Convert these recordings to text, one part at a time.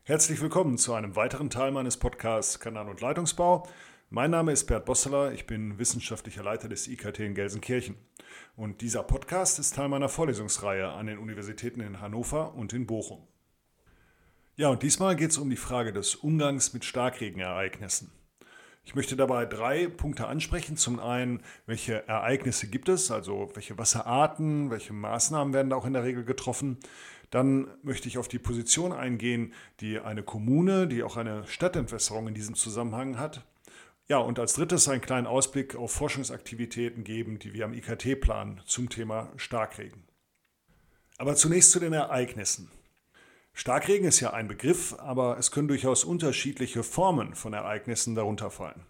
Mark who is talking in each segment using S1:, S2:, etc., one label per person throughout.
S1: Herzlich willkommen zu einem weiteren Teil meines Podcasts Kanal- und Leitungsbau. Mein Name ist Bert Bosseler, ich bin wissenschaftlicher Leiter des IKT in Gelsenkirchen. Und dieser Podcast ist Teil meiner Vorlesungsreihe an den Universitäten in Hannover und in Bochum. Ja, und diesmal geht es um die Frage des Umgangs mit Starkregenereignissen. Ich möchte dabei 3 Punkte ansprechen. Zum einen, welche Ereignisse gibt es, also welche Wasserarten, welche Maßnahmen werden da auch in der Regel getroffen. Dann möchte ich auf die Position eingehen, die eine Kommune, die auch eine Stadtentwässerung in diesem Zusammenhang hat. Ja, und als drittes einen kleinen Ausblick auf Forschungsaktivitäten geben, die wir am IKT planen zum Thema Starkregen. Aber zunächst zu den Ereignissen. Starkregen ist ja ein Begriff, aber es können durchaus unterschiedliche Formen von Ereignissen darunter fallen.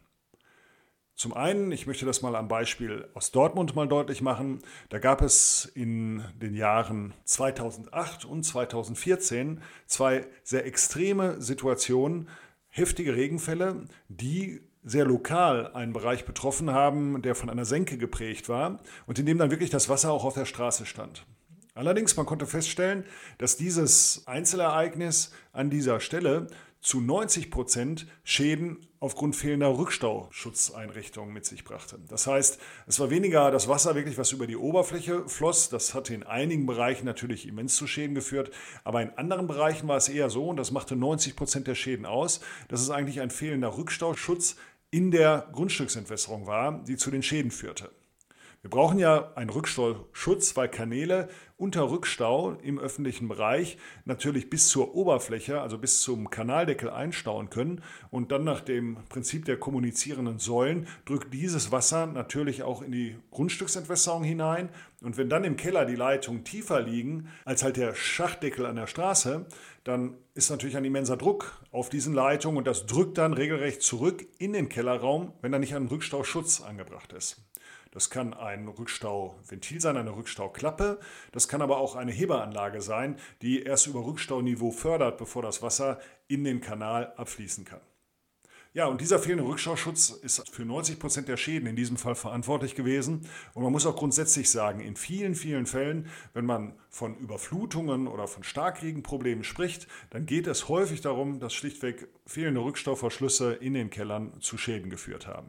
S1: Zum einen, ich möchte das mal am Beispiel aus Dortmund mal deutlich machen, da gab es in den Jahren 2008 und 2014 2 sehr extreme Situationen, heftige Regenfälle, die sehr lokal einen Bereich betroffen haben, der von einer Senke geprägt war und in dem dann wirklich das Wasser auch auf der Straße stand. Allerdings, man konnte feststellen, dass dieses Einzelereignis an dieser Stelle zu 90% Schäden aufgrund fehlender Rückstauschutzeinrichtungen mit sich brachte. Das heißt, es war weniger das Wasser wirklich, was über die Oberfläche floss. Das hatte in einigen Bereichen natürlich immens zu Schäden geführt. Aber in anderen Bereichen war es eher so, und das machte 90% der Schäden aus, dass es eigentlich ein fehlender Rückstauschutz in der Grundstücksentwässerung war, die zu den Schäden führte. Wir brauchen ja einen Rückstauschutz, weil Kanäle unter Rückstau im öffentlichen Bereich natürlich bis zur Oberfläche, also bis zum Kanaldeckel einstauen können. Und dann nach dem Prinzip der kommunizierenden Säulen drückt dieses Wasser natürlich auch in die Grundstücksentwässerung hinein. Und wenn dann im Keller die Leitungen tiefer liegen als halt der Schachtdeckel an der Straße, dann ist natürlich ein immenser Druck auf diesen Leitungen und das drückt dann regelrecht zurück in den Kellerraum, wenn da nicht ein Rückstauschutz angebracht ist. Das kann ein Rückstauventil sein, eine Rückstauklappe. Das kann aber auch eine Hebeanlage sein, die erst über Rückstauniveau fördert, bevor das Wasser in den Kanal abfließen kann. Ja, und dieser fehlende Rückstauschutz ist für 90% der Schäden in diesem Fall verantwortlich gewesen. Und man muss auch grundsätzlich sagen, in vielen, vielen Fällen, wenn man von Überflutungen oder von Starkregenproblemen spricht, dann geht es häufig darum, dass schlichtweg fehlende Rückstauverschlüsse in den Kellern zu Schäden geführt haben.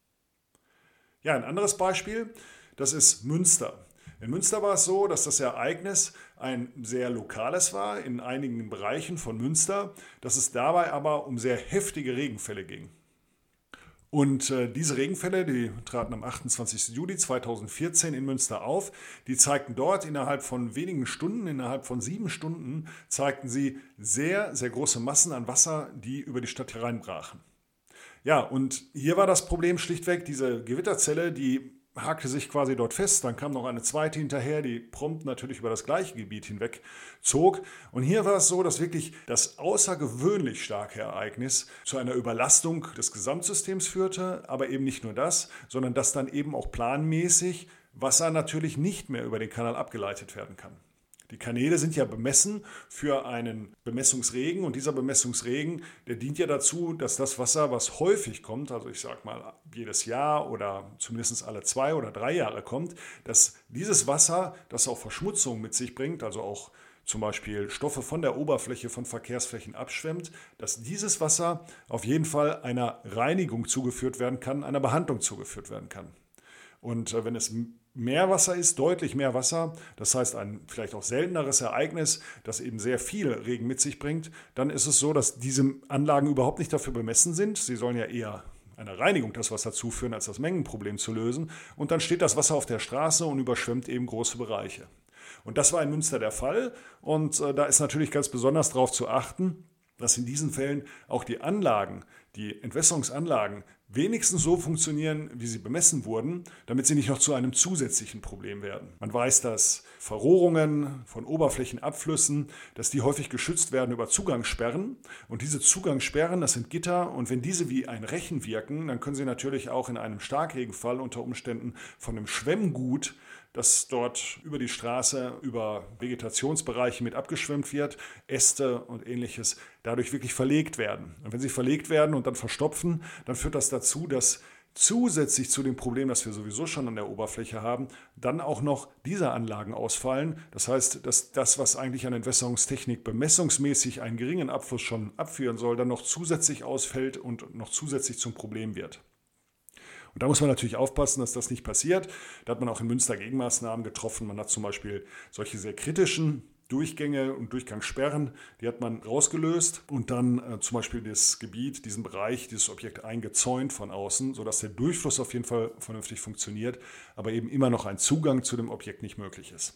S1: Ja, ein anderes Beispiel, das ist Münster. In Münster war es so, dass das Ereignis ein sehr lokales war in einigen Bereichen von Münster, dass es dabei aber um sehr heftige Regenfälle ging. Und diese Regenfälle, die traten am 28. Juli 2014 in Münster auf, die zeigten dort innerhalb von wenigen Stunden, innerhalb von 7 Stunden, zeigten sie sehr, sehr große Massen an Wasser, die über die Stadt hereinbrachen. Ja, und hier war das Problem schlichtweg, diese Gewitterzelle, die hakte sich quasi dort fest. Dann kam noch eine zweite hinterher, die prompt natürlich über das gleiche Gebiet hinweg zog. Und hier war es so, dass wirklich das außergewöhnlich starke Ereignis zu einer Überlastung des Gesamtsystems führte. Aber eben nicht nur das, sondern dass dann eben auch planmäßig Wasser natürlich nicht mehr über den Kanal abgeleitet werden kann. Die Kanäle sind ja bemessen für einen Bemessungsregen und dieser Bemessungsregen, der dient ja dazu, dass das Wasser, was häufig kommt, also ich sage mal jedes Jahr oder zumindest alle 2 oder 3 Jahre kommt, dass dieses Wasser, das auch Verschmutzung mit sich bringt, also auch zum Beispiel Stoffe von der Oberfläche von Verkehrsflächen abschwemmt, dass dieses Wasser auf jeden Fall einer Reinigung zugeführt werden kann, einer Behandlung zugeführt werden kann. Und wenn es mehr Wasser ist, deutlich mehr Wasser, das heißt ein vielleicht auch selteneres Ereignis, das eben sehr viel Regen mit sich bringt, dann ist es so, dass diese Anlagen überhaupt nicht dafür bemessen sind. Sie sollen ja eher einer Reinigung das Wasser zuführen, als das Mengenproblem zu lösen. Und dann steht das Wasser auf der Straße und überschwemmt eben große Bereiche. Und das war in Münster der Fall. Und da ist natürlich ganz besonders darauf zu achten, dass in diesen Fällen auch die Anlagen, die Entwässerungsanlagen, wenigstens so funktionieren, wie sie bemessen wurden, damit sie nicht noch zu einem zusätzlichen Problem werden. Man weiß, dass Verrohrungen von Oberflächenabflüssen, dass die häufig geschützt werden über Zugangssperren. Und diese Zugangssperren, das sind Gitter. Und wenn diese wie ein Rechen wirken, dann können sie natürlich auch in einem Starkregenfall unter Umständen von einem Schwemmgut, das dort über die Straße, über Vegetationsbereiche mit abgeschwemmt wird, Äste und ähnliches, dadurch wirklich verlegt werden. Und wenn sie verlegt werden und dann verstopfen, dann führt das dazu, dass zusätzlich zu dem Problem, das wir sowieso schon an der Oberfläche haben, dann auch noch diese Anlagen ausfallen. Das heißt, dass das, was eigentlich an Entwässerungstechnik bemessungsmäßig einen geringen Abfluss schon abführen soll, dann noch zusätzlich ausfällt und noch zusätzlich zum Problem wird. Und da muss man natürlich aufpassen, dass das nicht passiert. Da hat man auch in Münster Gegenmaßnahmen getroffen. Man hat zum Beispiel solche sehr kritischen Durchgänge und Durchgangssperren, die hat man rausgelöst und dann zum Beispiel das Gebiet, diesen Bereich, dieses Objekt eingezäunt von außen, sodass der Durchfluss auf jeden Fall vernünftig funktioniert, aber eben immer noch ein Zugang zu dem Objekt nicht möglich ist.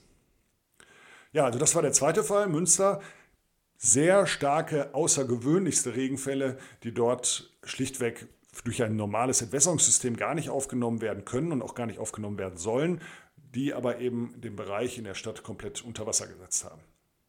S1: Ja, also das war der zweite Fall, Münster. Sehr starke, außergewöhnlichste Regenfälle, die dort schlichtweg durch ein normales Entwässerungssystem gar nicht aufgenommen werden können und auch gar nicht aufgenommen werden sollen, die aber eben den Bereich in der Stadt komplett unter Wasser gesetzt haben.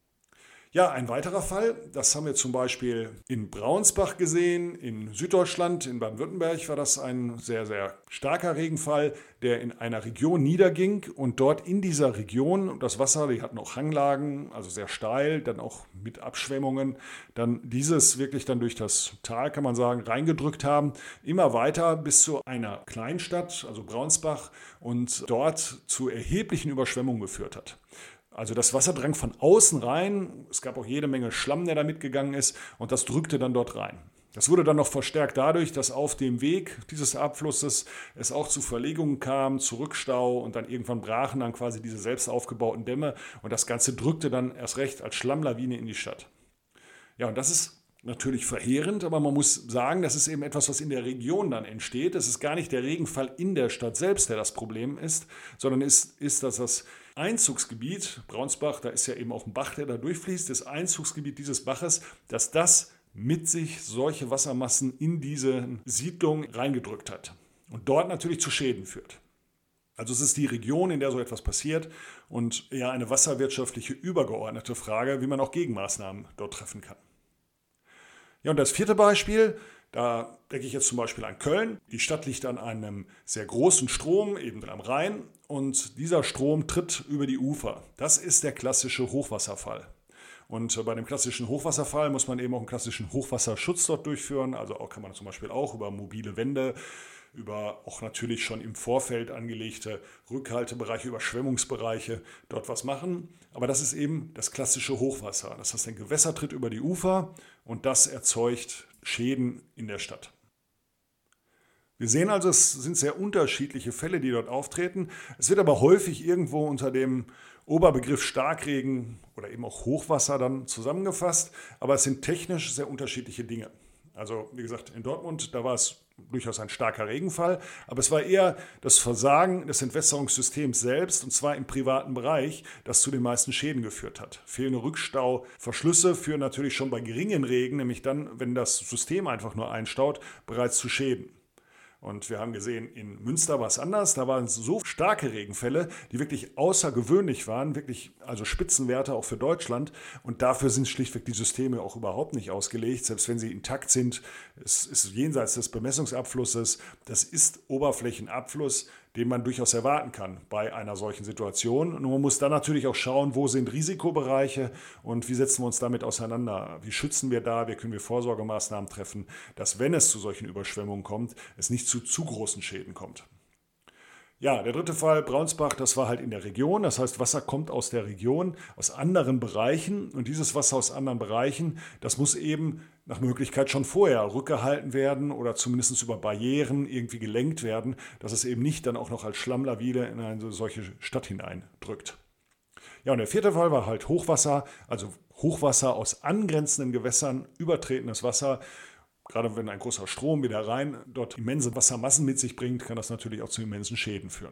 S1: Ja, ein weiterer Fall, das haben wir zum Beispiel in Braunsbach gesehen, in Süddeutschland, in Baden-Württemberg war das ein sehr, sehr starker Regenfall, der in einer Region niederging und dort in dieser Region das Wasser, die hatten auch Hanglagen, also sehr steil, dann auch mit Abschwemmungen, dann dieses wirklich dann durch das Tal, kann man sagen, reingedrückt haben, immer weiter bis zu einer Kleinstadt, also Braunsbach, und dort zu erheblichen Überschwemmungen geführt hat. Also das Wasser drang von außen rein, es gab auch jede Menge Schlamm, der da mitgegangen ist und das drückte dann dort rein. Das wurde dann noch verstärkt dadurch, dass auf dem Weg dieses Abflusses es auch zu Verlegungen kam, zu Rückstau und dann irgendwann brachen dann quasi diese selbst aufgebauten Dämme und das Ganze drückte dann erst recht als Schlammlawine in die Stadt. Ja, und das ist natürlich verheerend, aber man muss sagen, das ist eben etwas, was in der Region dann entsteht. Es ist gar nicht der Regenfall in der Stadt selbst, der das Problem ist, sondern ist, dass das Einzugsgebiet, Braunsbach, da ist ja eben auch ein Bach, der da durchfließt, das Einzugsgebiet dieses Baches, dass das mit sich solche Wassermassen in diese Siedlung reingedrückt hat und dort natürlich zu Schäden führt. Also es ist die Region, in der so etwas passiert und eher eine wasserwirtschaftliche übergeordnete Frage, wie man auch Gegenmaßnahmen dort treffen kann. Ja, und das vierte Beispiel, da denke ich jetzt zum Beispiel an Köln. Die Stadt liegt an einem sehr großen Strom, eben am Rhein, und dieser Strom tritt über die Ufer. Das ist der klassische Hochwasserfall. Und bei dem klassischen Hochwasserfall muss man eben auch einen klassischen Hochwasserschutz dort durchführen. Also auch kann man zum Beispiel auch über mobile Wände, über auch natürlich schon im Vorfeld angelegte Rückhaltebereiche, Überschwemmungsbereiche dort was machen. Aber das ist eben das klassische Hochwasser. Das heißt, ein Gewässer tritt über die Ufer und das erzeugt Schäden in der Stadt. Wir sehen also, es sind sehr unterschiedliche Fälle, die dort auftreten. Es wird aber häufig irgendwo unter dem Oberbegriff Starkregen oder eben auch Hochwasser dann zusammengefasst. Aber es sind technisch sehr unterschiedliche Dinge. Also wie gesagt, in Dortmund, da war es durchaus ein starker Regenfall, aber es war eher das Versagen des Entwässerungssystems selbst, und zwar im privaten Bereich, das zu den meisten Schäden geführt hat. Fehlende Rückstauverschlüsse führen natürlich schon bei geringen Regen, nämlich dann, wenn das System einfach nur einstaut, bereits zu Schäden. Und wir haben gesehen, in Münster war es anders. Da waren so starke Regenfälle, die wirklich außergewöhnlich waren, wirklich also Spitzenwerte auch für Deutschland. Und dafür sind schlichtweg die Systeme auch überhaupt nicht ausgelegt. Selbst wenn sie intakt sind, es ist jenseits des Bemessungsabflusses. Das ist Oberflächenabfluss, den man durchaus erwarten kann bei einer solchen Situation. Und man muss dann natürlich auch schauen, wo sind Risikobereiche und wie setzen wir uns damit auseinander? Wie schützen wir da? Wie können wir Vorsorgemaßnahmen treffen, dass, wenn es zu solchen Überschwemmungen kommt, es nicht zu großen Schäden kommt? Ja, der dritte Fall, Braunsbach, das war halt in der Region. Das heißt, Wasser kommt aus der Region, aus anderen Bereichen. Und dieses Wasser aus anderen Bereichen, das muss eben nach Möglichkeit schon vorher rückgehalten werden oder zumindest über Barrieren irgendwie gelenkt werden, dass es eben nicht dann auch noch als Schlammlawine in eine solche Stadt hineindrückt. Ja, und der vierte Fall war halt Hochwasser, also Hochwasser aus angrenzenden Gewässern, übertretenes Wasser. Gerade wenn ein großer Strom wieder rein dort immense Wassermassen mit sich bringt, kann das natürlich auch zu immensen Schäden führen.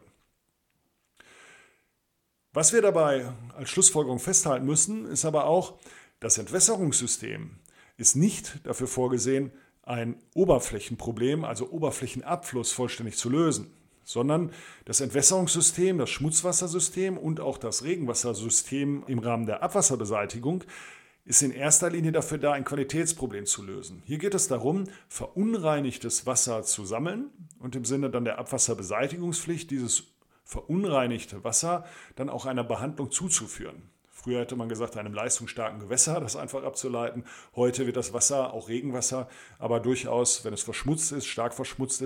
S1: Was wir dabei als Schlussfolgerung festhalten müssen, ist aber auch, das Entwässerungssystem ist nicht dafür vorgesehen, ein Oberflächenproblem, also Oberflächenabfluss vollständig zu lösen, sondern das Entwässerungssystem, das Schmutzwassersystem und auch das Regenwassersystem im Rahmen der Abwasserbeseitigung ist in erster Linie dafür da, ein Qualitätsproblem zu lösen. Hier geht es darum, verunreinigtes Wasser zu sammeln und im Sinne dann der Abwasserbeseitigungspflicht dieses verunreinigte Wasser dann auch einer Behandlung zuzuführen. Früher hätte man gesagt, einem leistungsstarken Gewässer das einfach abzuleiten. Heute wird das Wasser, auch Regenwasser, aber durchaus, wenn es verschmutzt ist, stark verschmutzt ist,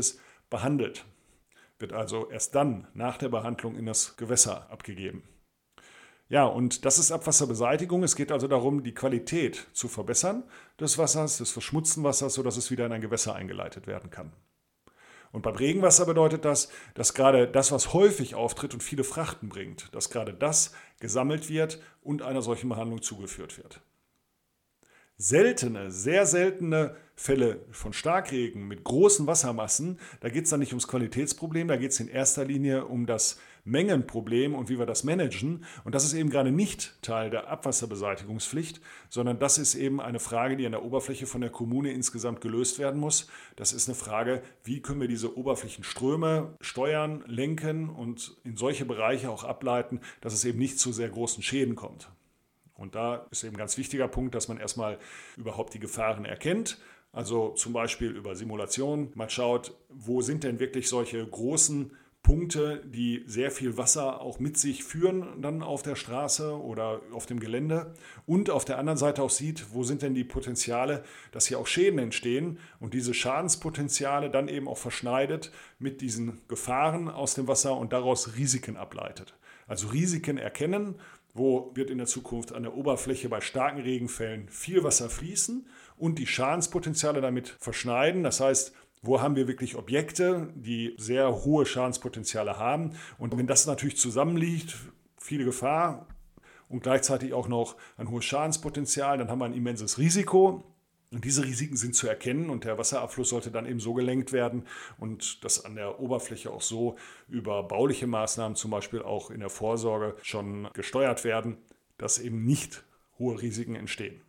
S1: behandelt. Wird also erst dann nach der Behandlung in das Gewässer abgegeben. Ja, und das ist Abwasserbeseitigung. Es geht also darum, die Qualität zu verbessern des Wassers, des verschmutzten Wassers, sodass es wieder in ein Gewässer eingeleitet werden kann. Und beim Regenwasser bedeutet das, dass gerade das, was häufig auftritt und viele Frachten bringt, dass gerade das gesammelt wird und einer solchen Behandlung zugeführt wird. Seltene, sehr seltene Fälle von Starkregen mit großen Wassermassen, da geht es dann nicht ums Qualitätsproblem, da geht es in erster Linie um das Mengenproblem und wie wir das managen. Und das ist eben gerade nicht Teil der Abwasserbeseitigungspflicht, sondern das ist eben eine Frage, die an der Oberfläche von der Kommune insgesamt gelöst werden muss. Das ist eine Frage, wie können wir diese Oberflächenströme steuern, lenken und in solche Bereiche auch ableiten, dass es eben nicht zu sehr großen Schäden kommt. Und da ist eben ein ganz wichtiger Punkt, dass man erstmal überhaupt die Gefahren erkennt. Also zum Beispiel über Simulation mal schaut, wo sind denn wirklich solche großen Punkte, die sehr viel Wasser auch mit sich führen dann auf der Straße oder auf dem Gelände. Und auf der anderen Seite auch sieht, wo sind denn die Potenziale, dass hier auch Schäden entstehen und diese Schadenspotenziale dann eben auch verschneidet mit diesen Gefahren aus dem Wasser und daraus Risiken ableitet. Also Risiken erkennen. Wo wird in der Zukunft an der Oberfläche bei starken Regenfällen viel Wasser fließen und die Schadenspotenziale damit verschneiden. Das heißt, wo haben wir wirklich Objekte, die sehr hohe Schadenspotenziale haben. Und wenn das natürlich zusammenliegt, viele Gefahr und gleichzeitig auch noch ein hohes Schadenspotenzial, dann haben wir ein immenses Risiko. Und diese Risiken sind zu erkennen und der Wasserabfluss sollte dann eben so gelenkt werden und das an der Oberfläche auch so über bauliche Maßnahmen zum Beispiel auch in der Vorsorge schon gesteuert werden, dass eben nicht hohe Risiken entstehen.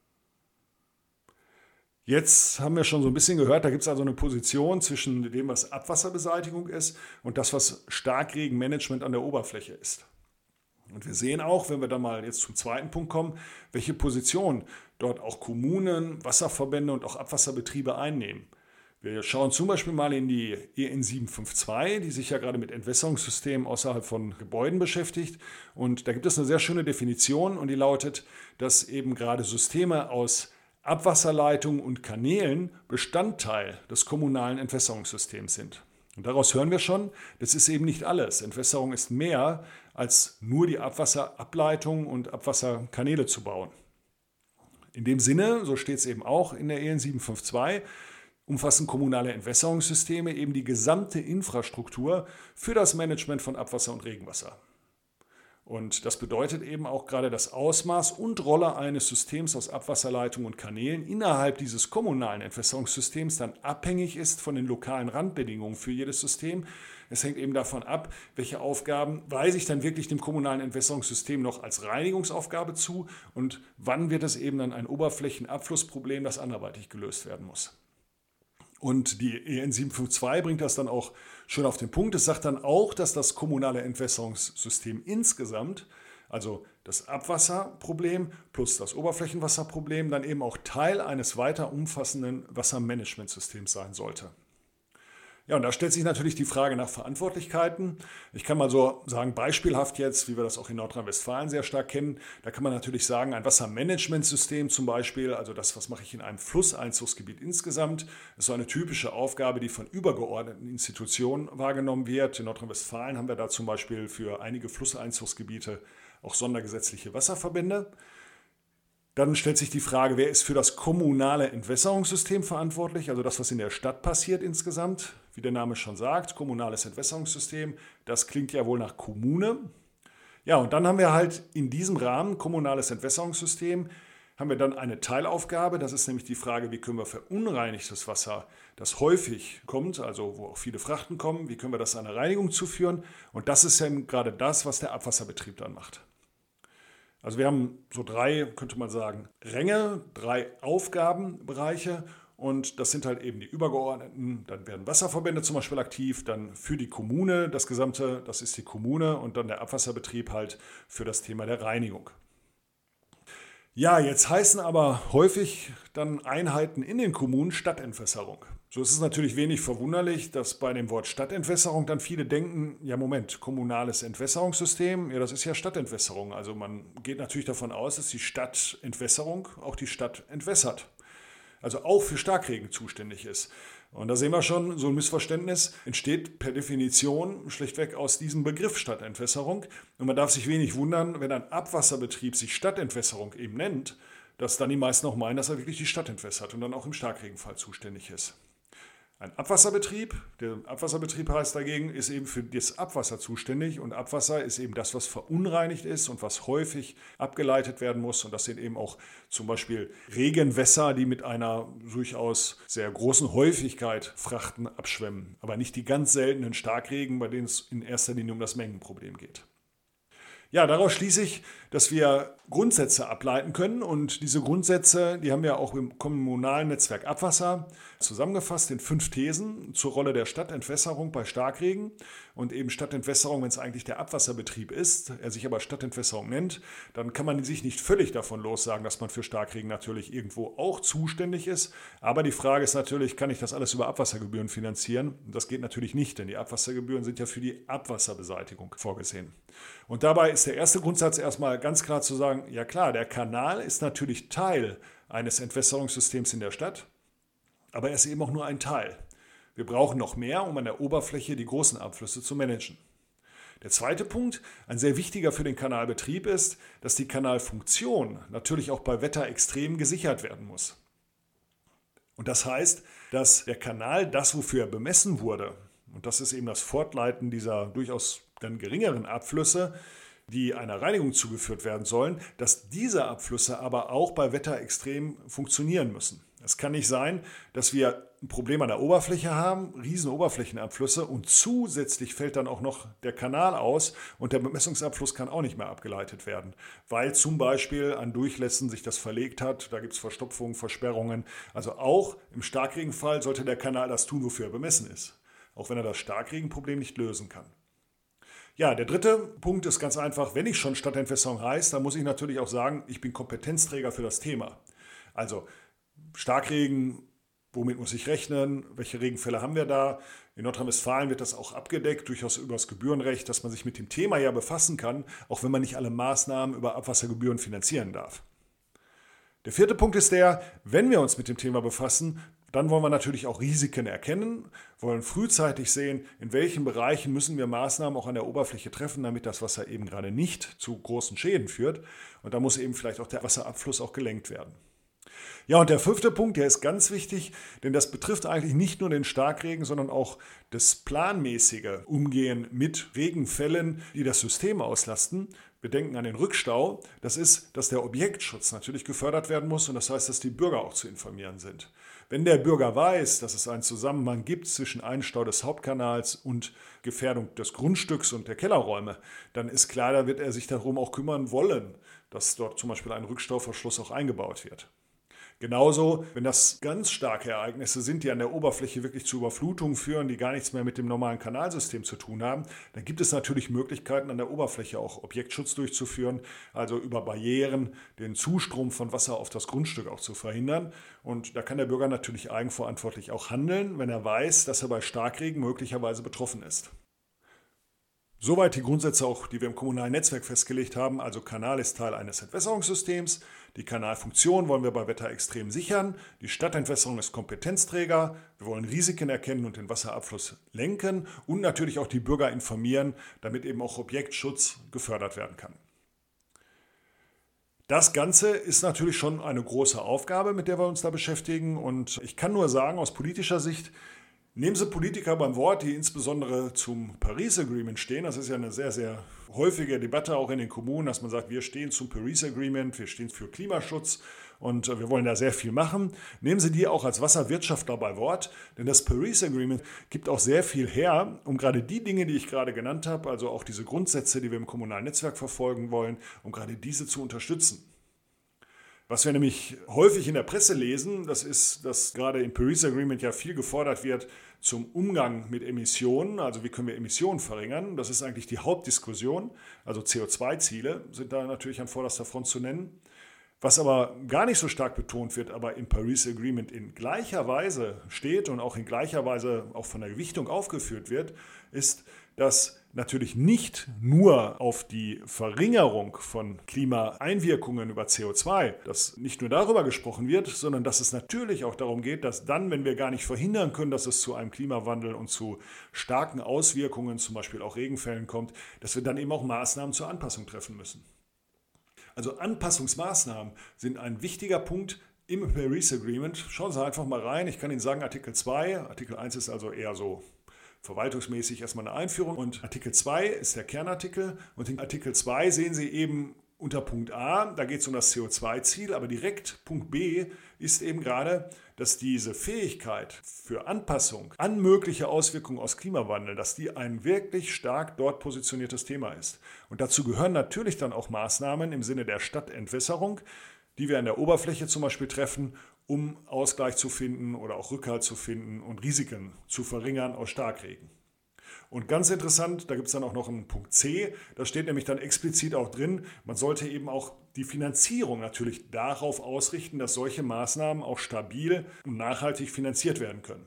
S1: Jetzt haben wir schon so ein bisschen gehört, da gibt es also eine Position zwischen dem, was Abwasserbeseitigung ist und das, was Starkregenmanagement an der Oberfläche ist. Und wir sehen auch, wenn wir dann mal jetzt zum zweiten Punkt kommen, welche Position dort auch Kommunen, Wasserverbände und auch Abwasserbetriebe einnehmen. Wir schauen zum Beispiel mal in die EN 752, die sich ja gerade mit Entwässerungssystemen außerhalb von Gebäuden beschäftigt. Und da gibt es eine sehr schöne Definition und die lautet, dass eben gerade Systeme aus Abwasserleitungen und Kanälen Bestandteil des kommunalen Entwässerungssystems sind. Und daraus hören wir schon, das ist eben nicht alles. Entwässerung ist mehr als nur die Abwasserableitung und Abwasserkanäle zu bauen. In dem Sinne, so steht es eben auch in der EN 752, umfassen kommunale Entwässerungssysteme eben die gesamte Infrastruktur für das Management von Abwasser und Regenwasser. Und das bedeutet eben auch gerade das Ausmaß und Rolle eines Systems aus Abwasserleitungen und Kanälen innerhalb dieses kommunalen Entwässerungssystems dann abhängig ist von den lokalen Randbedingungen für jedes System. Es hängt eben davon ab, welche Aufgaben weise ich dann wirklich dem kommunalen Entwässerungssystem noch als Reinigungsaufgabe zu und wann wird es eben dann ein Oberflächenabflussproblem, das anderweitig gelöst werden muss. Und die EN 752 bringt das dann auch schön auf den Punkt. Es sagt dann auch, dass das kommunale Entwässerungssystem insgesamt, also das Abwasserproblem plus das Oberflächenwasserproblem, dann eben auch Teil eines weiter umfassenden Wassermanagementsystems sein sollte. Ja, und da stellt sich natürlich die Frage nach Verantwortlichkeiten. Ich kann mal so sagen, beispielhaft jetzt, wie wir das auch in Nordrhein-Westfalen sehr stark kennen, da kann man natürlich sagen, ein Wassermanagementsystem zum Beispiel, also das, was mache ich in einem Flusseinzugsgebiet insgesamt, ist so eine typische Aufgabe, die von übergeordneten Institutionen wahrgenommen wird. In Nordrhein-Westfalen haben wir da zum Beispiel für einige Flusseinzugsgebiete auch sondergesetzliche Wasserverbände. Dann stellt sich die Frage, wer ist für das kommunale Entwässerungssystem verantwortlich, also das, was in der Stadt passiert insgesamt. Wie der Name schon sagt, kommunales Entwässerungssystem, das klingt ja wohl nach Kommune. Ja, und dann haben wir halt in diesem Rahmen, kommunales Entwässerungssystem, haben wir dann eine Teilaufgabe, das ist nämlich die Frage, wie können wir verunreinigtes Wasser, das häufig kommt, also wo auch viele Frachten kommen, wie können wir das einer Reinigung zuführen? Und das ist ja gerade das, was der Abwasserbetrieb dann macht. Also wir haben so 3, könnte man sagen, Ränge, 3 Aufgabenbereiche und das sind halt eben die übergeordneten. Dann werden Wasserverbände zum Beispiel aktiv, dann für die Kommune, das Gesamte, das ist die Kommune und dann der Abwasserbetrieb halt für das Thema der Reinigung. Ja, jetzt heißen aber häufig dann Einheiten in den Kommunen Stadtentwässerung. So ist es natürlich wenig verwunderlich, dass bei dem Wort Stadtentwässerung dann viele denken, ja Moment, kommunales Entwässerungssystem, ja das ist ja Stadtentwässerung. Also man geht natürlich davon aus, dass die Stadtentwässerung auch die Stadt entwässert. also auch für Starkregen zuständig ist. Und da sehen wir schon, so ein Missverständnis entsteht per Definition schlichtweg aus diesem Begriff Stadtentwässerung. Und man darf sich wenig wundern, wenn ein Abwasserbetrieb sich Stadtentwässerung eben nennt, dass dann die meisten auch meinen, dass er wirklich die Stadt entwässert und dann auch im Starkregenfall zuständig ist. Ein Abwasserbetrieb, der Abwasserbetrieb heißt dagegen, ist eben für das Abwasser zuständig und Abwasser ist eben das, was verunreinigt ist und was häufig abgeleitet werden muss und das sind eben auch zum Beispiel Regenwässer, die mit einer durchaus sehr großen Häufigkeit Frachten abschwemmen, aber nicht die ganz seltenen Starkregen, bei denen es in erster Linie um das Mengenproblem geht. Ja, daraus schließe ich, dass wir Grundsätze ableiten können und diese Grundsätze, die haben wir auch im kommunalen Netzwerk Abwasser zusammengefasst in 5 Thesen zur Rolle der Stadtentwässerung bei Starkregen und eben Stadtentwässerung, wenn es eigentlich der Abwasserbetrieb ist, er sich aber Stadtentwässerung nennt, dann kann man sich nicht völlig davon lossagen, dass man für Starkregen natürlich irgendwo auch zuständig ist, aber die Frage ist natürlich, kann ich das alles über Abwassergebühren finanzieren? Das geht natürlich nicht, denn die Abwassergebühren sind ja für die Abwasserbeseitigung vorgesehen. Und dabei ist der erste Grundsatz erstmal ganz klar zu sagen, ja klar, der Kanal ist natürlich Teil eines Entwässerungssystems in der Stadt, aber er ist eben auch nur ein Teil. Wir brauchen noch mehr, um an der Oberfläche die großen Abflüsse zu managen. Der zweite Punkt, ein sehr wichtiger für den Kanalbetrieb ist, dass die Kanalfunktion natürlich auch bei Wetterextremen gesichert werden muss. Und das heißt, dass der Kanal das, wofür er bemessen wurde, und das ist eben das Fortleiten dieser durchaus dann geringeren Abflüsse, die einer Reinigung zugeführt werden sollen, dass diese Abflüsse aber auch bei Wetterextremen funktionieren müssen. Es kann nicht sein, dass wir ein Problem an der Oberfläche haben, riesen Oberflächenabflüsse und zusätzlich fällt dann auch noch der Kanal aus und der Bemessungsabfluss kann auch nicht mehr abgeleitet werden, weil zum Beispiel an Durchlässen sich das verlegt hat, da gibt es Verstopfungen, Versperrungen. Also auch im Starkregenfall sollte der Kanal das tun, wofür er bemessen ist, auch wenn er das Starkregenproblem nicht lösen kann. Ja, der dritte Punkt ist ganz einfach, wenn ich schon Stadtentwässerung heißt, dann muss ich natürlich auch sagen, ich bin Kompetenzträger für das Thema. Also Starkregen, womit muss ich rechnen, welche Regenfälle haben wir da? In Nordrhein-Westfalen wird das auch abgedeckt, durchaus über das Gebührenrecht, dass man sich mit dem Thema ja befassen kann, auch wenn man nicht alle Maßnahmen über Abwassergebühren finanzieren darf. Der vierte Punkt ist der, wenn wir uns mit dem Thema befassen, dann wollen wir natürlich auch Risiken erkennen, wollen frühzeitig sehen, in welchen Bereichen müssen wir Maßnahmen auch an der Oberfläche treffen, damit das Wasser eben gerade nicht zu großen Schäden führt. Und da muss eben vielleicht auch der Wasserabfluss auch gelenkt werden. Ja, und der 5. Punkt, der ist ganz wichtig, denn das betrifft eigentlich nicht nur den Starkregen, sondern auch das planmäßige Umgehen mit Regenfällen, die das System auslasten. Wir denken an den Rückstau. Das ist, dass der Objektschutz natürlich gefördert werden muss und das heißt, dass die Bürger auch zu informieren sind. Wenn der Bürger weiß, dass es einen Zusammenhang gibt zwischen Einstau des Hauptkanals und Gefährdung des Grundstücks und der Kellerräume, dann ist klar, da wird er sich darum auch kümmern wollen, dass dort zum Beispiel ein Rückstauverschluss auch eingebaut wird. Genauso, wenn das ganz starke Ereignisse sind, die an der Oberfläche wirklich zu Überflutungen führen, die gar nichts mehr mit dem normalen Kanalsystem zu tun haben, dann gibt es natürlich Möglichkeiten, an der Oberfläche auch Objektschutz durchzuführen, also über Barrieren den Zustrom von Wasser auf das Grundstück auch zu verhindern. Und da kann der Bürger natürlich eigenverantwortlich auch handeln, wenn er weiß, dass er bei Starkregen möglicherweise betroffen ist. Soweit die Grundsätze auch, die wir im kommunalen Netzwerk festgelegt haben. Also Kanal ist Teil eines Entwässerungssystems. Die Kanalfunktion wollen wir bei Wetterextremen sichern. Die Stadtentwässerung ist Kompetenzträger. Wir wollen Risiken erkennen und den Wasserabfluss lenken und natürlich auch die Bürger informieren, damit eben auch Objektschutz gefördert werden kann. Das Ganze ist natürlich schon eine große Aufgabe, mit der wir uns da beschäftigen. Und ich kann nur sagen, aus politischer Sicht, nehmen Sie Politiker beim Wort, die insbesondere zum Paris Agreement stehen. Das ist ja eine sehr, sehr häufige Debatte auch in den Kommunen, dass man sagt, wir stehen zum Paris Agreement, wir stehen für Klimaschutz und wir wollen da sehr viel machen. Nehmen Sie die auch als Wasserwirtschaftler bei Wort, denn das Paris Agreement gibt auch sehr viel her, um gerade die Dinge, die ich gerade genannt habe, also auch diese Grundsätze, die wir im kommunalen Netzwerk verfolgen wollen, um gerade diese zu unterstützen. Was wir nämlich häufig in der Presse lesen, das ist, dass gerade im Paris Agreement ja viel gefordert wird zum Umgang mit Emissionen, also wie können wir Emissionen verringern. Das ist eigentlich die Hauptdiskussion, also CO2-Ziele sind da natürlich an vorderster Front zu nennen. Was aber gar nicht so stark betont wird, aber im Paris Agreement in gleicher Weise steht und auch in gleicher Weise auch von der Gewichtung aufgeführt wird, ist, dass natürlich nicht nur auf die Verringerung von Klimaeinwirkungen über CO2, dass nicht nur darüber gesprochen wird, sondern dass es natürlich auch darum geht, dass dann, wenn wir gar nicht verhindern können, dass es zu einem Klimawandel und zu starken Auswirkungen, zum Beispiel auch Regenfällen kommt, dass wir dann eben auch Maßnahmen zur Anpassung treffen müssen. Also Anpassungsmaßnahmen sind ein wichtiger Punkt im Paris Agreement. Schauen Sie einfach mal rein. Ich kann Ihnen sagen, Artikel 2, Artikel 1 ist also eher so verwaltungsmäßig erstmal eine Einführung und Artikel 2 ist der Kernartikel und in Artikel 2 sehen Sie eben unter Punkt A, da geht es um das CO2-Ziel, aber direkt Punkt B ist eben gerade, dass diese Fähigkeit für Anpassung an mögliche Auswirkungen aus Klimawandel, dass die ein wirklich stark dort positioniertes Thema ist. Und dazu gehören natürlich dann auch Maßnahmen im Sinne der Stadtentwässerung, die wir an der Oberfläche zum Beispiel treffen, um Ausgleich zu finden oder auch Rückhalt zu finden und Risiken zu verringern aus Starkregen. Und ganz interessant, da gibt es dann auch noch einen Punkt C, da steht nämlich dann explizit auch drin, man sollte eben auch die Finanzierung natürlich darauf ausrichten, dass solche Maßnahmen auch stabil und nachhaltig finanziert werden können.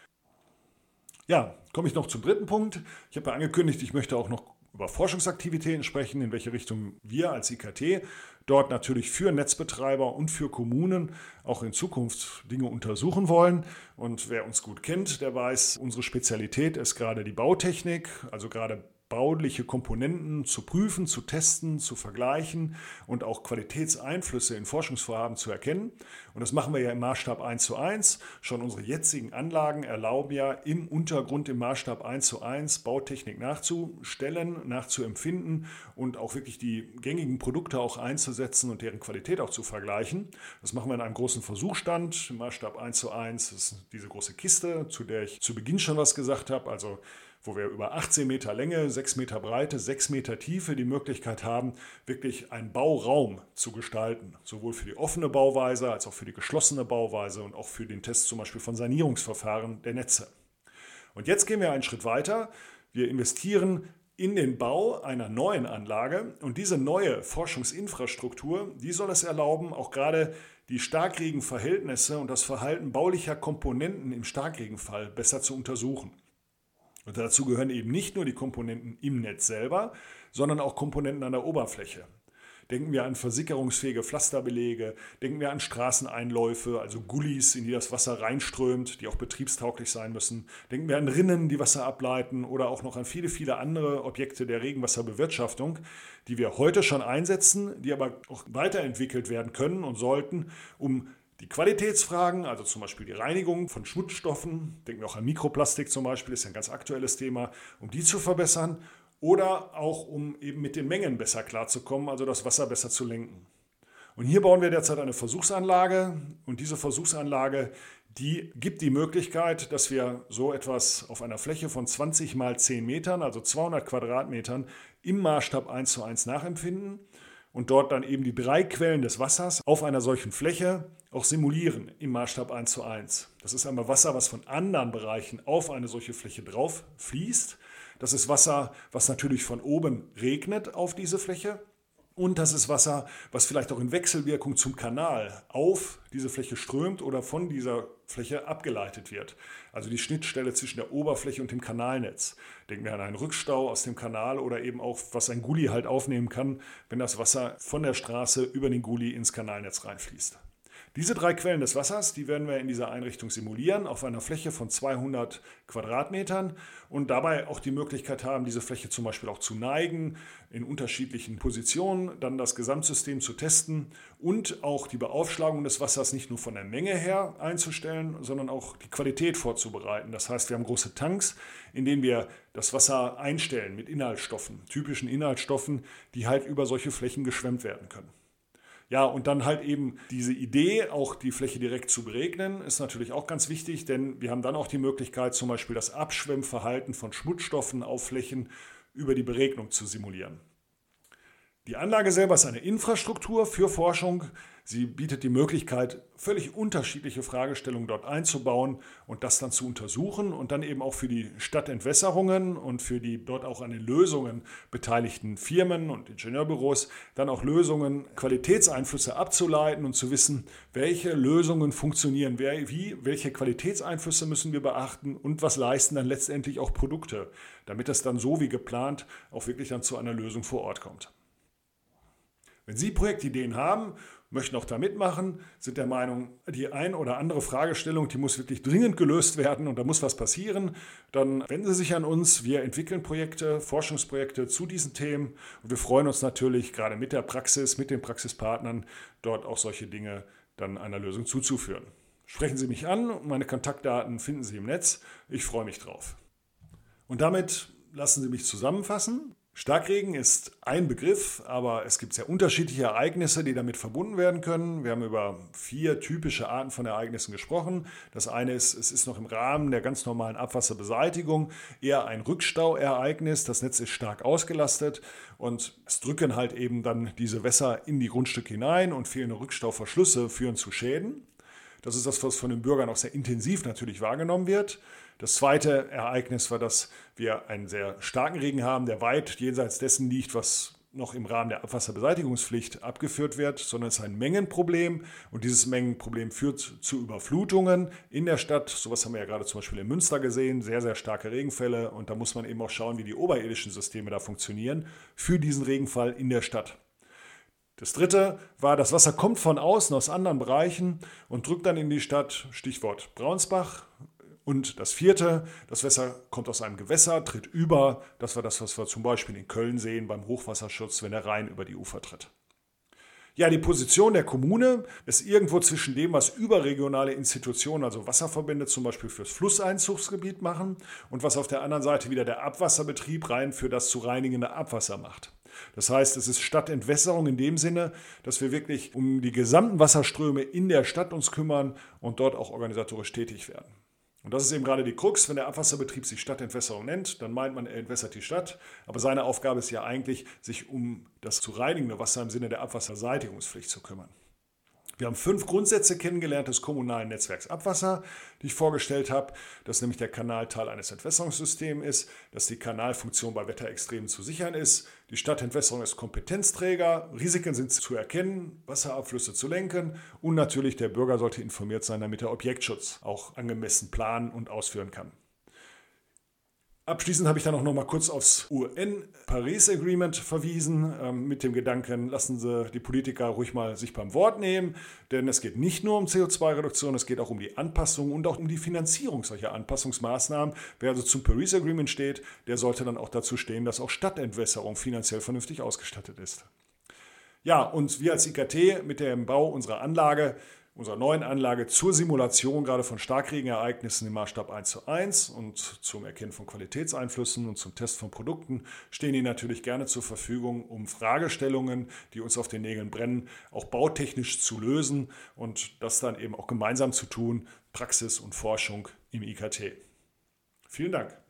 S1: Ja, komme ich noch zum dritten Punkt. Ich habe ja angekündigt, ich möchte auch noch über Forschungsaktivitäten sprechen, in welche Richtung wir als IKT dort natürlich für Netzbetreiber und für Kommunen auch in Zukunft Dinge untersuchen wollen. Und wer uns gut kennt, der weiß, unsere Spezialität ist gerade die Bautechnik, also gerade bauliche Komponenten zu prüfen, zu testen, zu vergleichen und auch Qualitätseinflüsse in Forschungsvorhaben zu erkennen. Und das machen wir ja im Maßstab 1:1. Schon unsere jetzigen Anlagen erlauben ja im Untergrund im Maßstab 1:1 Bautechnik nachzustellen, nachzuempfinden und auch wirklich die gängigen Produkte auch einzusetzen und deren Qualität auch zu vergleichen. Das machen wir in einem großen Versuchsstand im Maßstab 1:1. Das ist diese große Kiste, zu der ich zu Beginn schon was gesagt habe, also wo wir über 18 Meter Länge, 6 Meter Breite, 6 Meter Tiefe die Möglichkeit haben, wirklich einen Bauraum zu gestalten. Sowohl für die offene Bauweise als auch für die geschlossene Bauweise und auch für den Test zum Beispiel von Sanierungsverfahren der Netze. Und jetzt gehen wir einen Schritt weiter. Wir investieren in den Bau einer neuen Anlage und diese neue Forschungsinfrastruktur, die soll es erlauben, auch gerade die Starkregenverhältnisse und das Verhalten baulicher Komponenten im Starkregenfall besser zu untersuchen. Und dazu gehören eben nicht nur die Komponenten im Netz selber, sondern auch Komponenten an der Oberfläche. Denken wir an versickerungsfähige Pflasterbelege, denken wir an Straßeneinläufe, also Gullis, in die das Wasser reinströmt, die auch betriebstauglich sein müssen. Denken wir an Rinnen, die Wasser ableiten oder auch noch an viele, viele andere Objekte der Regenwasserbewirtschaftung, die wir heute schon einsetzen, die aber auch weiterentwickelt werden können und sollten, um die Qualitätsfragen, also zum Beispiel die Reinigung von Schmutzstoffen, denken wir auch an Mikroplastik zum Beispiel, ist ja ein ganz aktuelles Thema, um die zu verbessern oder auch um eben mit den Mengen besser klarzukommen, also das Wasser besser zu lenken. Und hier bauen wir derzeit eine Versuchsanlage und diese Versuchsanlage, die gibt die Möglichkeit, dass wir so etwas auf einer Fläche von 20 mal 10 Metern, also 200 Quadratmetern, im Maßstab 1:1 nachempfinden und dort dann eben die 3 Quellen des Wassers auf einer solchen Fläche auch simulieren im Maßstab 1:1. Das ist einmal Wasser, was von anderen Bereichen auf eine solche Fläche drauf fließt. Das ist Wasser, was natürlich von oben regnet auf diese Fläche. Und das ist Wasser, was vielleicht auch in Wechselwirkung zum Kanal auf diese Fläche strömt oder von dieser Fläche abgeleitet wird. Also die Schnittstelle zwischen der Oberfläche und dem Kanalnetz. Denken wir an einen Rückstau aus dem Kanal oder eben auch, was ein Gully halt aufnehmen kann, wenn das Wasser von der Straße über den Gully ins Kanalnetz reinfließt. Diese 3 Quellen des Wassers, die werden wir in dieser Einrichtung simulieren auf einer Fläche von 200 Quadratmetern und dabei auch die Möglichkeit haben, diese Fläche zum Beispiel auch zu neigen, in unterschiedlichen Positionen, dann das Gesamtsystem zu testen und auch die Beaufschlagung des Wassers nicht nur von der Menge her einzustellen, sondern auch die Qualität vorzubereiten. Das heißt, wir haben große Tanks, in denen wir das Wasser einstellen mit Inhaltsstoffen, typischen Inhaltsstoffen, die halt über solche Flächen geschwemmt werden können. Ja, und dann halt eben diese Idee, auch die Fläche direkt zu beregnen, ist natürlich auch ganz wichtig, denn wir haben dann auch die Möglichkeit, zum Beispiel das Abschwemmverhalten von Schmutzstoffen auf Flächen über die Beregnung zu simulieren. Die Anlage selber ist eine Infrastruktur für Forschung. Sie bietet die Möglichkeit, völlig unterschiedliche Fragestellungen dort einzubauen und das dann zu untersuchen und dann eben auch für die Stadtentwässerungen und für die dort auch an den Lösungen beteiligten Firmen und Ingenieurbüros dann auch Lösungen, Qualitätseinflüsse abzuleiten und zu wissen, welche Lösungen funktionieren, welche Qualitätseinflüsse müssen wir beachten und was leisten dann letztendlich auch Produkte, damit es dann so wie geplant auch wirklich dann zu einer Lösung vor Ort kommt. Wenn Sie Projektideen haben, möchten auch da mitmachen, sind der Meinung, die ein oder andere Fragestellung, die muss wirklich dringend gelöst werden und da muss was passieren, dann wenden Sie sich an uns. Wir entwickeln Projekte, Forschungsprojekte zu diesen Themen und wir freuen uns natürlich gerade mit der Praxis, mit den Praxispartnern, dort auch solche Dinge dann einer Lösung zuzuführen. Sprechen Sie mich an, meine Kontaktdaten finden Sie im Netz. Ich freue mich drauf. Und damit lassen Sie mich zusammenfassen. Starkregen ist ein Begriff, aber es gibt sehr unterschiedliche Ereignisse, die damit verbunden werden können. Wir haben über 4 typische Arten von Ereignissen gesprochen. Das eine ist, es ist noch im Rahmen der ganz normalen Abwasserbeseitigung eher ein Rückstauereignis. Das Netz ist stark ausgelastet und es drücken halt eben dann diese Wässer in die Grundstücke hinein und fehlende Rückstauverschlüsse führen zu Schäden. Das ist das, was von den Bürgern auch sehr intensiv natürlich wahrgenommen wird. Das zweite Ereignis war, dass wir einen sehr starken Regen haben, der weit jenseits dessen liegt, was noch im Rahmen der Abwasserbeseitigungspflicht abgeführt wird, sondern es ist ein Mengenproblem und dieses Mengenproblem führt zu Überflutungen in der Stadt. Sowas haben wir ja gerade zum Beispiel in Münster gesehen, sehr, sehr starke Regenfälle und da muss man eben auch schauen, wie die oberirdischen Systeme da funktionieren für diesen Regenfall in der Stadt. Das dritte war, das Wasser kommt von außen aus anderen Bereichen und drückt dann in die Stadt, Stichwort Braunsbach. Und das vierte, das Wasser kommt aus einem Gewässer, tritt über. Das war das, was wir zum Beispiel in Köln sehen beim Hochwasserschutz, wenn der Rhein über die Ufer tritt. Ja, die Position der Kommune ist irgendwo zwischen dem, was überregionale Institutionen, also Wasserverbände zum Beispiel fürs Flusseinzugsgebiet machen und was auf der anderen Seite wieder der Abwasserbetrieb rein für das zu reinigende Abwasser macht. Das heißt, es ist Stadtentwässerung in dem Sinne, dass wir wirklich um die gesamten Wasserströme in der Stadt uns kümmern und dort auch organisatorisch tätig werden. Und das ist eben gerade die Krux, wenn der Abwasserbetrieb sich Stadtentwässerung nennt, dann meint man, er entwässert die Stadt. Aber seine Aufgabe ist ja eigentlich, sich um das zu reinigende Wasser im Sinne der Abwasserseitigungspflicht zu kümmern. Wir haben 5 Grundsätze kennengelernt des kommunalen Netzwerks Abwasser, die ich vorgestellt habe, dass nämlich der Kanal Teil eines Entwässerungssystems ist, dass die Kanalfunktion bei Wetterextremen zu sichern ist, die Stadtentwässerung ist Kompetenzträger, Risiken sind zu erkennen, Wasserabflüsse zu lenken und natürlich der Bürger sollte informiert sein, damit er Objektschutz auch angemessen planen und ausführen kann. Abschließend habe ich dann auch noch mal kurz aufs UN-Paris-Agreement verwiesen, mit dem Gedanken, lassen Sie die Politiker ruhig mal sich beim Wort nehmen, denn es geht nicht nur um CO2-Reduktion, es geht auch um die Anpassung und auch um die Finanzierung solcher Anpassungsmaßnahmen. Wer also zum Paris-Agreement steht, der sollte dann auch dazu stehen, dass auch Stadtentwässerung finanziell vernünftig ausgestattet ist. Ja, und wir als IKT mit dem Bau unserer neuen Anlage zur Simulation gerade von Starkregenereignissen im Maßstab 1:1 und zum Erkennen von Qualitätseinflüssen und zum Test von Produkten stehen Ihnen natürlich gerne zur Verfügung, um Fragestellungen, die uns auf den Nägeln brennen, auch bautechnisch zu lösen und das dann eben auch gemeinsam zu tun, Praxis und Forschung im IKT. Vielen Dank.